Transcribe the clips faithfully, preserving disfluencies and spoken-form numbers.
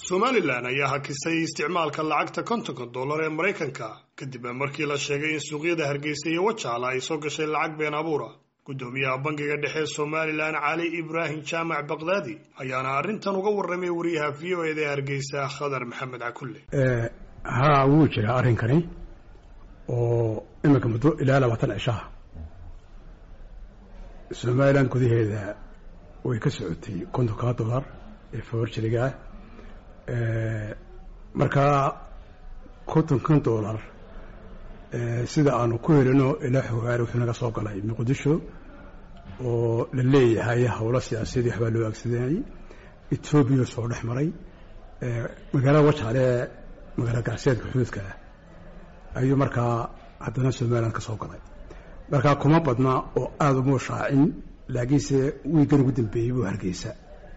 Somaliland ayaa hakisay isticmaalka lacagta kontonka dollar ee Mareykanka kadib markii la sheegay in suuqyada Hargeysa iyo Wajaale ay soo gashay lacag been abuur ah. Gudoomiyaha bangiga dhexe Somaliland Cali Ibrahim Jaamac Baqdaadi ayaana arrintan uga warramay wariyaha V O A ee Hargeysa Khadar Maxamed Cakulle. ee ha wuu jiraa arrinkani oo imika muddo ilaa labaatan cishaa Somaliland gudaheeda way ka socotay kontonka dollar ee forjiriga ee marka kontonka dollar ee sida aanu ku helino ilaa xogaar wuxuu naga soo galay Muqdisho oo la leeyahay hawlo siyaasadeed waxba loo agsaday Ethiopia soo dhaxmaray ee magaalada Wajaale magaalada Gaarseedka xuduudka ayuu marka haddana Somaliland ka soo galay marka kuma badna oo aad u muushaacin laakiinse wiigan ugu dambeeyay buu Hargeysa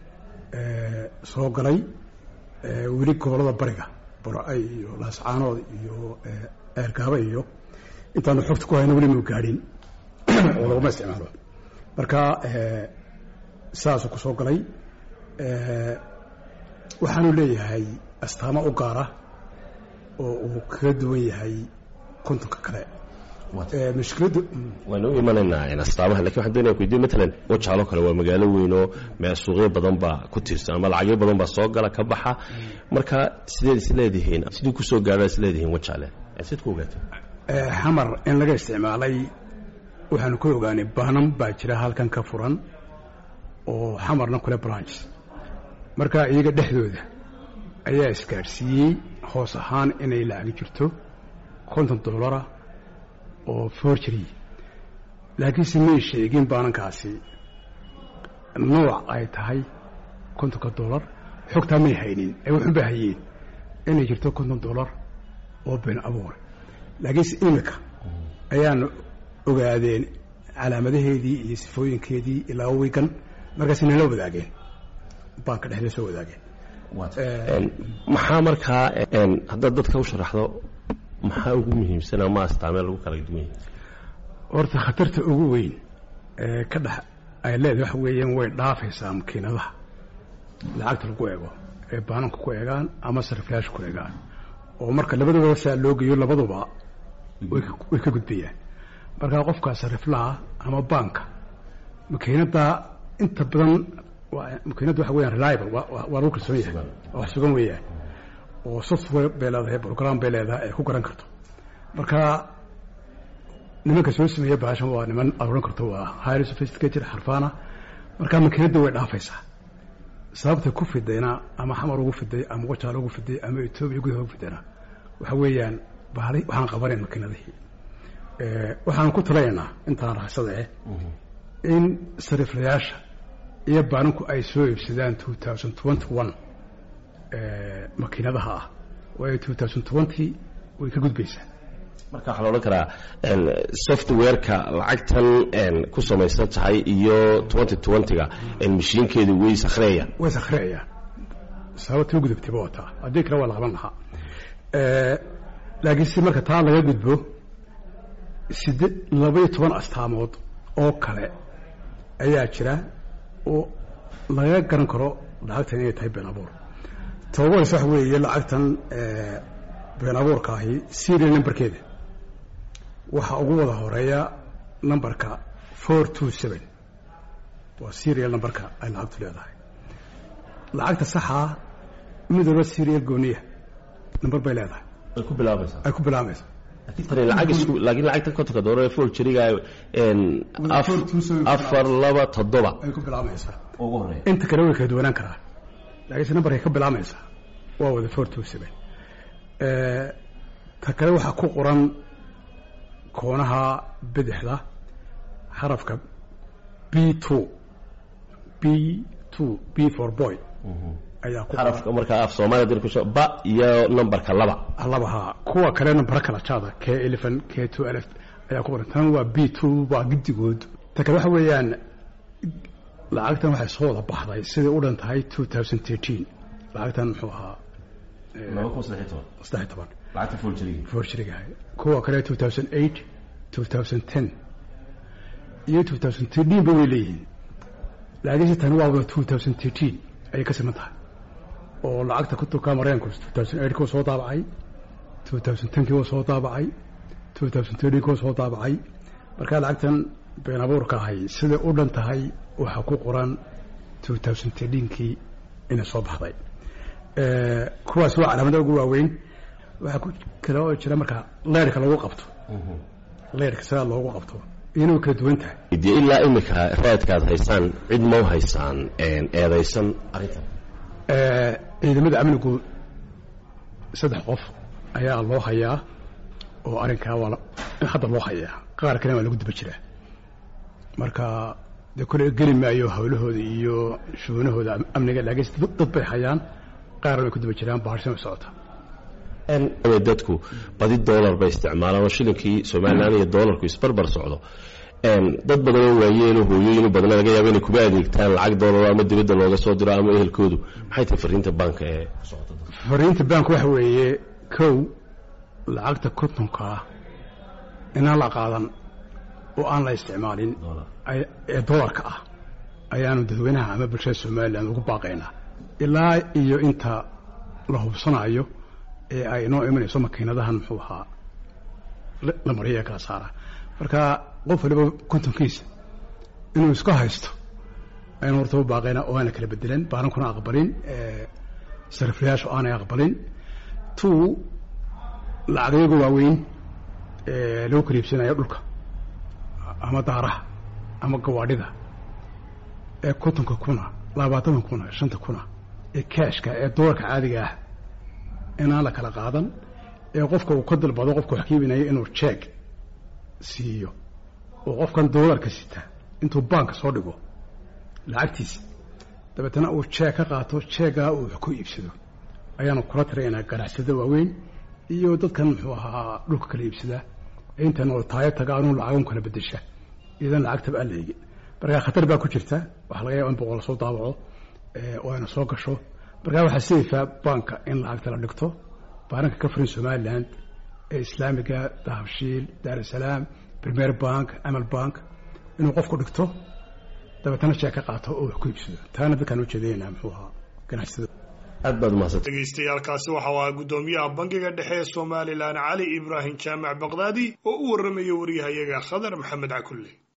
ee soo galay ee wili gobolada bariga Burco iyo Laascaanood iyo Eergaaba iyo intaan xogta ku hayno wali ma gaarin oo lagu isticmaalo marka ee saas ku soo galay ee waxaanu leeyahay astaamo u gaar ah oo uu ka duwan yahay kontonka kale ee mushkiladu waanu imanayna in astaamaha laakiin waxaan doonayaa ku diimaha talan Wajaale kale waa magaalo weyn oo meel suuqyo badan baa ku tiirsan ama lacag badan baa soo gala ka baxa marka sidee isleedihiin sidii ku soo gaaray isleedihiin Wajaale asid ku ogaatay ee hamar in laga isticmaalay waxaan ku ogaanay baanan baa jira halkan ka furan oo hamarna kule branch marka iyaga dhexdooda ayaa iskaarsiiyay hoos ahaan inay lacag jirto konton dollar oo forgery laakiin si ma sheegin baanankaasi nooc ay tahay kontonka dollar xogta ma haynin ay wuxuu baahiyeen inay jirto konton dollar oo been abuur laakiin si imika ayaan ogaadeen calaamadaheedii iyo sifooyinkeedii ilaa weekan markaas inay la wadaageen banka dhexda soo wadaageen maxaa markaa hadda dadka u sharaxdo maxaa ugu muhiimsan ama astaameel lagu kala duwan horta khatarta ugu weyn ee ka dhax ay leedahay wax weeyaan way dhaafaysaa makiinadaha lacagta lagu eego ee baananka ku eegaan ama sariflayaasha ku eegaan oo marka labadaba saa loo geeyo labaduba way ka gudbayaan marka qofka sariflaha ama banka makiinada inta badan makiinada waxa weeyaan reliable waa lagu kalsoon yahay wax sugan weeyaan oo software beeladahay program beeladahay ay ku garan karto marka nimanka soo sameeyay baashan waa niman aroon karto waa highly sophisticated xarfaana marka makiinada way dhaafaysaa sababta ku fidayna ama xamar ugu fiday ama Wajaale ugu fiday ama Ethiopia ugu ugu fidayna waxa weeyaan baari waxaan qabanay makiinadii ee waxaan ku talaynaa intaan raasada in sariflayaasha iyo baanku ay soo iibsadaan two thousand twenty-one ee makiinadaha ah way two thousand twenty way ka gudbaysaa marka waxa loo karaa software-ka lacagtan ku samaysan tahay iyo twenty twenty-ga in mashiinkeedu way sakhreeyaan way sakhreeyaan sababta ugu dibtay boota hadii kale waa la qaban lahaa ee laakiin si marka taa laga gudbo siddeed laba iyo toban astaamood oo kale ayaa jira oo laga garan karo lacagtan inay tahay been abuur tawbada sax weeye lacagtan ee been abuurka ahi serial numberkeeda waxa ugu wada horeeya numberka four two seven waa serial numberka ay lacagtu leedahay lacagta saxa midaba serial gooniya number bay leedahay ay ku bilaabaysaa ay ku bilaabaysaa laakiin lacag isku laakiin lacagta kontonka dollar ee forgery-ga een afar laba toddoba ay ku bilaabaysaa ugu horeeya inta kale way ka duwanaan karaan laakiin numberka ka bilaabaysaa waa wada four two seven ee ta kale waxa ku qoran koonaha bidixda xarafka B two B two B for boy ayaa ku xarafka marka af Soomaaliya ku soo ba iyo numberka laba laba ha kuwa kale number kala jaada K eleven K twelve ayaa ku qoran tan waa B two waa gidigood ta kale waxa weeyaan lacagtan waxay soo wada baxday sidii u dhantahay two thousand thirteen lacagtan muxuu ahaa laba kun saddex iyo toban lacagta forgery forgery kuwa kale two thousand eight two thousand ten iyo two thousand thirteen bay leeyihiin laakiin tan waa two thousand thirteen ay ka siman tahay oo lacagta ku tukaa mareenku two thousand eight koo soo daabacay two thousand ten kii soo daabacay two thousand thirteen koo soo daabacay marka lacagtan been abuurka ahay sida u dhan tahay waxa ku qoran two thousand thirteen kii inay soo baxday ee kuwaas waa calaamada ugu waaweyn waxa ku kala oo jira marka leerka lagu qabto leerka sida loogu qabto inuu ka duwan tahay idii ilaa imika raadkaad haysaan cid ma haysaan een eedaysan arintan ee ciidamada amnigu saddex qof ayaa loo hayaa oo arinka wala hadda loo hayaa qaar kale waa lagu daba jiraa marka de kule geli maayo hawlahooda iyo shuunahooda amniga laakiin dad bay hayaan qaar way ku daba jiraan baarshan socota een dadku badi dollar bay isticmaalaan shilinkii Soomaaliland iyo dollarku isbarbar socdo een dad badan oo waayeen oo hooyooyin badan laga yaabo inay kuba adeegtaan lacag dollar ama dibadda looga soo diro ama ehelkoodu maxay tahay fariinta banka ee socota fariinta banka waxa weeye kow lacagta kontonka inaan la qaadan oo aan la isticmaalin ee dollarka ah ayaanu dadweynaha ama bulshada Soomaaliland ugu baaqaynaa ilaa iyo inta la hubsanayo ee ay noo imanayso makiinadahan muxuu ahaa la mariya ka saara marka qof waliba kontonkiisa inuu isku haysto aynu horta u baaqaynaa oo aan kala bedelan baarankuna aqbalin ee sariflayaashu aan aqbalin two lacagaha waaweyn ee loo kaliibsanayo dhulka ama daaraha ama gawaadhida ee kontonka kuna labaatan kuna shanta kuna ee caashka ee dollarka caadiga ah inaan la kala qaadan ee qofka uu ka dalbado qofka wax kiibinayo inuu check siiyo oo qofkan dollarka sita intuu banka soo dhigo lacagtiisa dabeetana uu check ka qaato check-ga uu ku iibsado ayaanu kula tareynaa ganacsiyada waaweyn iyo dadkan muxuu ahaa dhulka kala iibsada intan oo taay tagaanu lacag kala bedesha idan lacagta baa leeyay marka khatar baa ku jirta waxa laga yaabaa in boqol soo daabaco ee oo ay soo gasho marka waxa siifa banka in lacagta la dhigto banka ka furan Soomaaliland ee islaamiga Dahabshiil Dar es Salaam Premier Bank Amal Bank inuu qofku dhigto dabeetana check ka qaato oo ku iibsado taana dadkan u jeedeenaa muxuu ahaa ganacsiyada aad baad mahadsan dhageystayaaalkaasi waxa waa gudoomiyaha bangiga dhexe ee Soomaaliland Cali Ibrahim Jaamac Baqdaadi oo u waramayay wariyahayaga Khadar Maxamed Cakulle